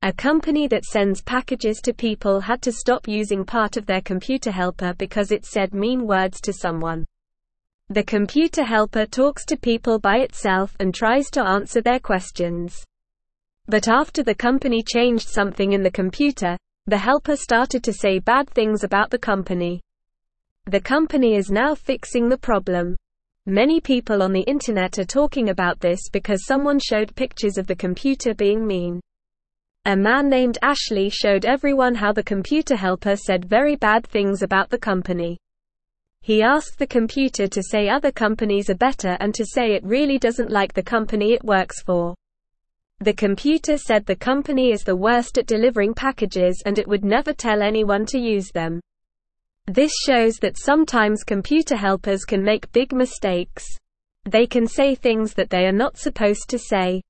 A company that sends packages to people had to stop using part of their computer helper because it said mean words to someone. The computer helper talks to people by itself and tries to answer their questions. But after the company changed something in the computer, the helper started to say bad things about the company. The company is now fixing the problem. Many people on the internet are talking about this because someone showed pictures of the computer being mean. A man named Ashley showed everyone how the computer helper said very bad things about the company. He asked the computer to say other companies are better and to say it really doesn't like the company it works for. The computer said the company is the worst at delivering packages and it would never tell anyone to use them. This shows that sometimes computer helpers can make big mistakes. They can say things that they are not supposed to say.